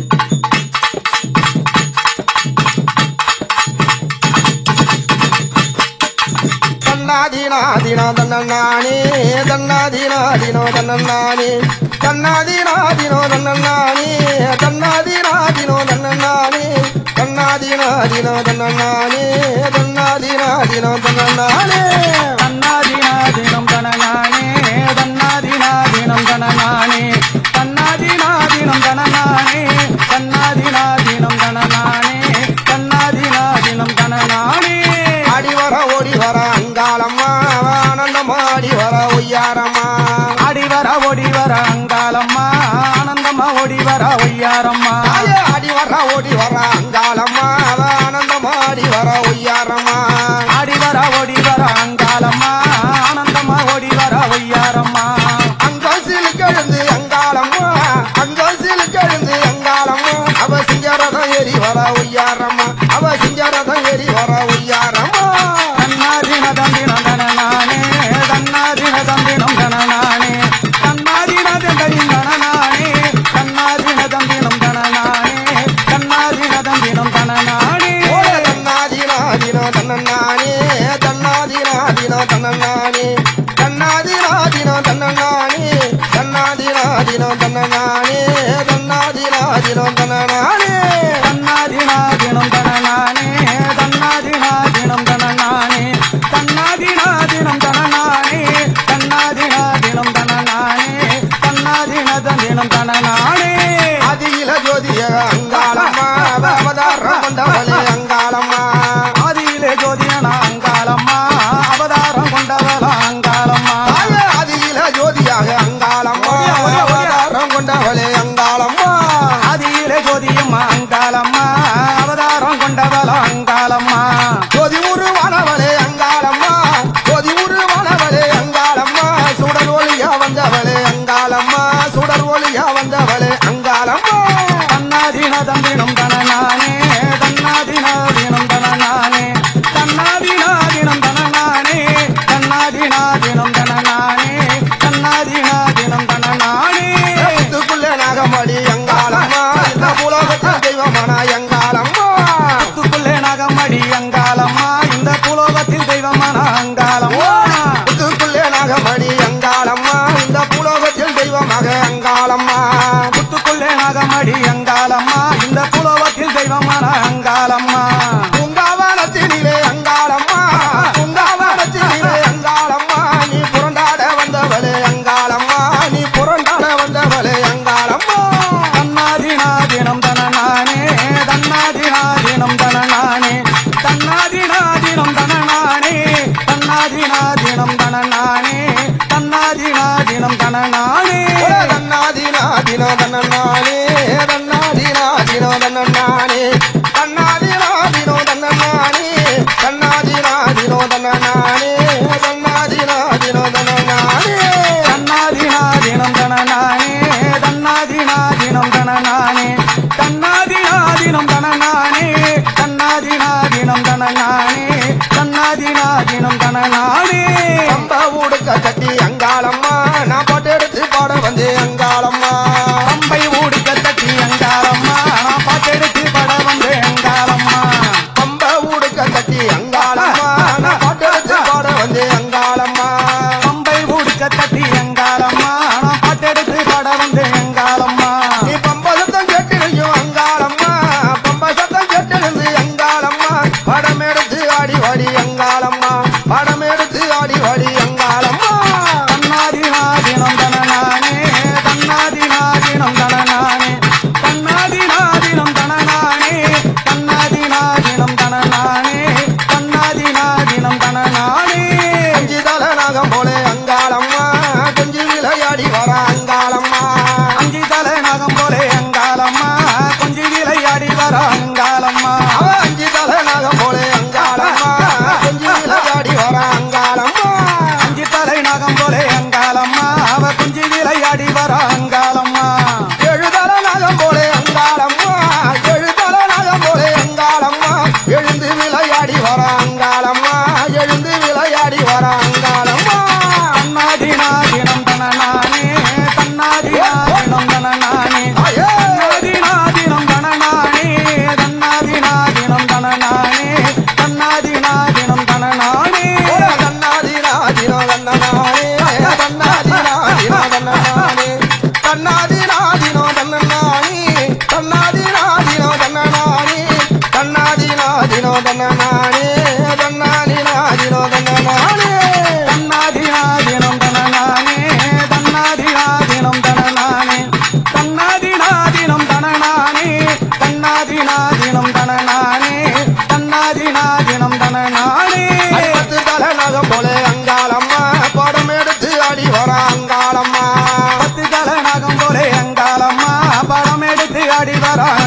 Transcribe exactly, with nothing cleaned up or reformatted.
தன்னாதினாதினோ தன்னே தன்னாதினாதினோ தன்னே தன்னாதினாதினோ தன்னே தன்னாதினாதினோ தன்னே தன்னாதினாதினோ தன்னே தன்னாதினாதினோ தன்னே தன்னாதினாதினம் தனநானே தன்னாதினாதினம் தனநானே தன்னாதினாதினம் தனநானே தன்னாதினாதினம் தனநானே தன்னாதினாதினம் தனநானே அடிவர ஓடி வர அங்காளம்மா ஆனந்தமா அடிவர ஒய்யாரம்மா அடிவர ஓடி வர அங்காளம்மா ஆனந்தமா ஓடி வர ஒய்யாரம்மா அடிவர ஓடி வர அங்காளம்மா ஆனந்தமா அடிவர ஒய்யாரம்மா அடிவர ஓடி வர அங்காளம்மா ஆனந்தமா ஓடி வர ஒய்யாரம்மா அங்கோசில் கழுந்து அங்காளம்மா அங்கோசில் கழுந்து அங்காளம்மா அவ சிங்கரதம் ஏறி வர ஒய்யாரம்மா அவ சிங்கரதம் ஏறி வர ஒய்யாரம்மா தன்னாதின தந்தினம் தனநானே தன்னாதின தந்தினம் தனநானே தன்னாதின தந்தினம் தனநானே தன்னாதின தந்தினம் தனநானே தன்னாதின தந்தினம் தனநானே தன்னாதினாதினோ தன்னே தன்னாதினாதினோ தன்னே தன்னாதினாதினோ தன்னே தன்னாதினாதினோ தன்னே தன்னாதினாதினோ தன்னே தன்னாதினாதினம் தனநானே தன்னாதினாதினம் தனநானே தன்னாதினாதினம் தனநானே தன்னாதினாதினம் தனநானே தன்னாதின தந்தினம் தனநானே அதியில ஜோதிய அங்காளம்மா அவதாரம் கொண்டவளே அங்காளம்மா ஆதியிலே ஜோதியன அங்காளம்மா அவதாரம் கொண்டவள அங்காளம்மா அதியில ஜோதியாக அங்காளம்மா அவதாரம் கொண்டவளே அங்காளம்மா ஆதியிலே ஜோதியம்மா அங்காளம்மா அவதாரம் கொண்டவள அங்காளம்மா ஜோதி உருவானவளே அங்காளம்மா ஜோதி உருவானவளே அங்காளம்மா சுடர் ஒளியா வந்தவளே அங்காளம்மா சுடர் ஒளியா வந்தவளே அங்காளம்மா தன்னாதின தந்தினம் தனநானே தன்னாதினாதினம் தனநானே தன்னாதினாதினம் தனநானே தன்னாதினாதினம் தனநானே தன்னாதினாதினம் தனநானே முத்துக்குள்ளே நாகமடி அங்காளம்மா இந்த புலோகத்தின் தெய்வமான அங்காளம்மா முத்துக்குள்ளே நகமடி அங்காளம்மா இந்த புலோகத்தில் தெய்வமான அங்காளம்மா முத்துக்குள்ளே நாகமடி அங்காளம்மா இந்த புலோகத்தில் தெய்வமாக அங்காளம்மா முத்துக்குள்ளே நகமடி அங்காளம்மா இந்த புலோகத்தில் தெய்வமான அங்காளம்மா பூங்காவனத்தினிலே அங்காளம்மா பூங்காவனத்தினிலே அங்காளம்மா நீ புரண்டாட வந்தவளே அங்காளம்மா நீ புரண்டாட வந்தவளே அங்காளம்மா தன்னாதினாதினம் தனநானே தன்னாதினாதினம் தனநானே தன்னாதினாதினம் தனநானே தன்னாதினாதினம் தனநானே தன்னாதினாதினம் தனநானே தன்னாதினாதினோ தன்னே தன்னாதினாதினோ தன்னே தன்னாதினாதினோ தன்னே தன்னாதினாதினோ தன்னே தன்னாதினாதினோ தன்னே தன்னாதினாதினம் தனநானே தன்னாதினாதினம் தனநானே தன்னாதினாதினம் தனநானே தன்னாதினாதினம் தனநானே தன்னாதினாதினம் தனநானே பம்ப ஊடுக்க கட்டி அங்காளம்மா நான் பாட்டு எடுத்து பாட வந்து அங்காளம்மா பம்பை தன்னாதினாதினம் தன நானே தன்னாதினாதினம் தன நானே பத்து தலை நகம் போல அங்காளம்மா படம் எடுத்து அடி வர அங்காளம்மா பத்து தலநாகம் போலே அங்காளம்மா படம் எடுத்து அடி வர